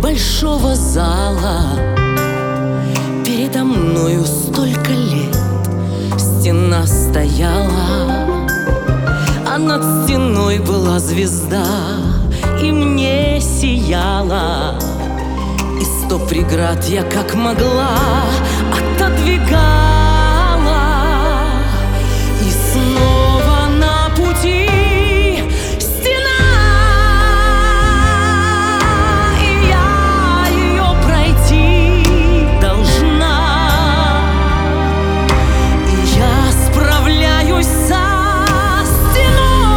большого зала. Передо мною столько лет стена стояла, а над стеной была звезда и мне сияла. И 100 преград я как могла отодвигала. И снова на пути стена, и я ее пройти должна. И я справляюсь со стеной,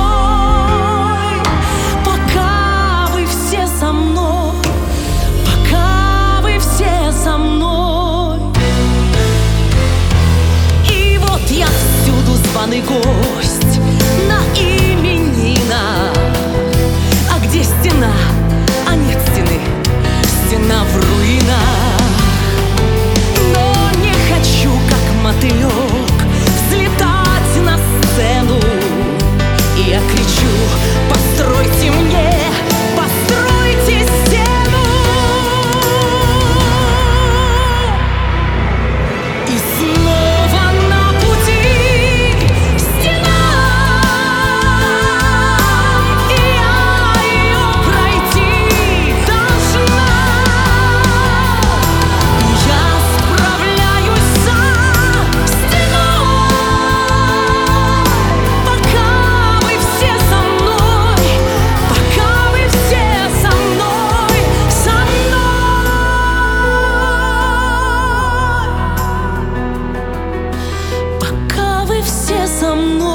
пока вы все со мной, пока вы все со мной. И вот я всюду званый гость на именинах. А где стена? А нет стены, стена в руинах. Но не хочу, как мотылек, взлетать на сцену. И я кричу: постройте мне, постройте стену. И снова на пути стена, и я ее пройти должна. И я справляюсь со стеной, пока вы все со мной, пока вы все со мной, со мной, пока вы все со мной.